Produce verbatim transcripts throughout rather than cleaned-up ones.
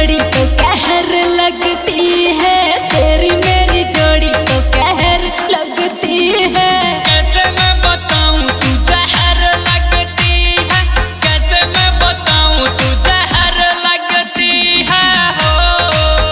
जोड़ी तो कहर लगती है, तेरी मेरी जोड़ी तो कहर लगती है। कैसे मैं बताऊं तू जहर लगती है, कैसे मैं बताऊं तू जहर लगती है हो।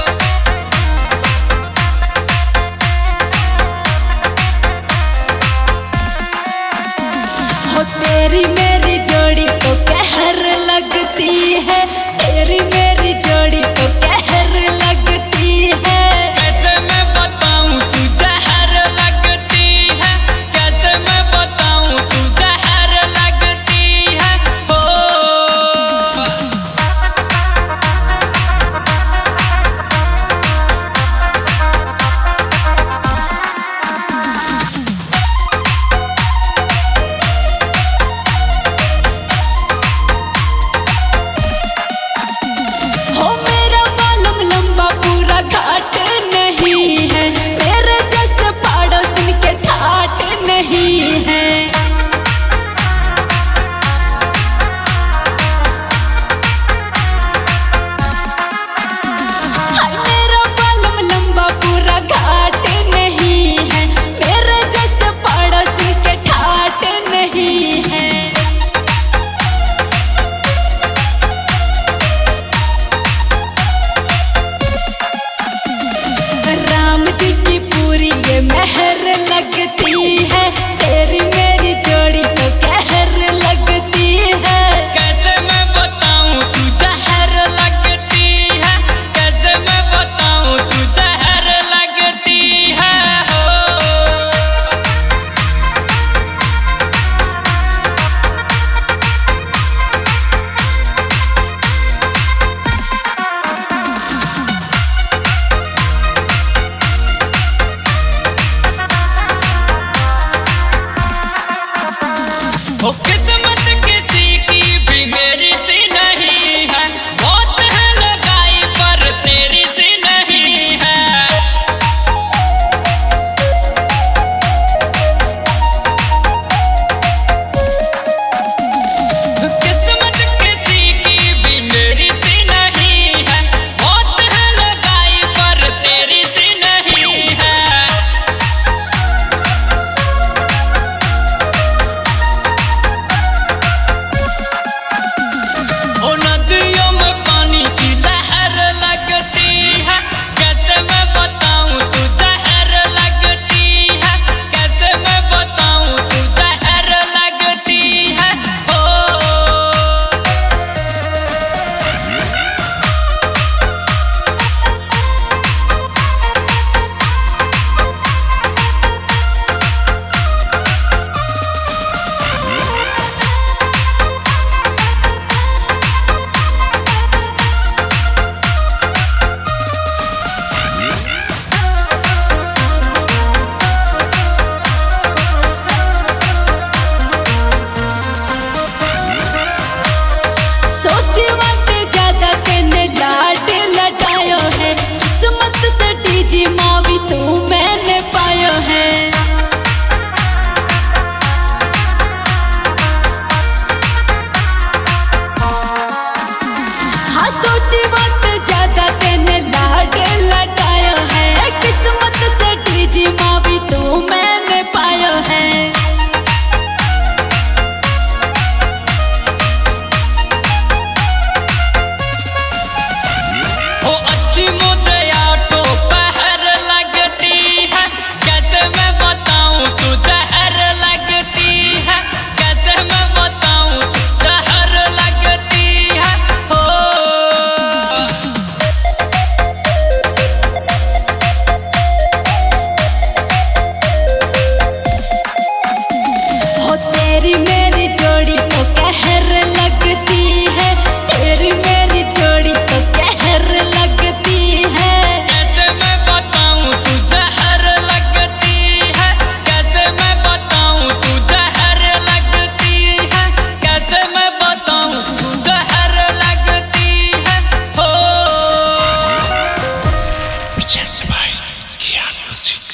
हो तेरी मेरी जोड़ी तो कहर लगती है, तेरी मेरी जोड़ी तो कहर लगती है। कैसे मैं बताऊं तू जहर लगती है, कैसे मैं बताऊं तू जहर लगती है हो। हो मेरा बालम लंबा पूरा घाट नहीं है, मेरे जैसे पड़ोसन के ठाट नहीं है। हाय मेरा बालम लंबा पूरा घाट नहीं है, मेरे जैसे पड़ोसन के ठाट नहीं है। राम जी की पूरी ये मेहर लगती है, तेरी मेरी जोड़ी तो कहर लगती है। कैसे मैं बताऊं तू जहर लगती है, कैसे मैं बताऊं तू जहर लगती है हो। ओ किस्मत किसी की भी मेरी सी नहीं है, बहुत है लगाई पर तेरी सी नहीं है। किस्मत किसी की भी मेरी सी नहीं है, बहुत है लगाई पर तेरी सी नहीं है। ओ नदियों में पानी की लहर लगती है, कैसे मैं बताऊं तू जहर लगती है, कैसे मैं बताऊं तू जहर लगती है हो। सोची मत ज्यादा तेने लाड लटायो है, किस्मत से डीजी मावी तू मैंने पायो है। हाँ सोची मत ज्यादा तेने लाड लटायो है, किस्मत से डीजी मावी तू मैंने पायो है। ओ अच्छी मुझे आठों पहर लगती है, कैसे मैं बताऊं तू जहर लगती है, कैसे मैं बताऊं तू जहर लगती है हो। हो तेरी मेरी जोड़ी तो कहर लगती है, तेरी मेरी जोड़ी तो कहर लगती है। कैसे मैं बताऊं तू जहर लगती है, कैसे मैं बताऊं तू जहर लगती है, कैसे मैं बताऊं तू जहर लगती है हो। Presented by Kian Music.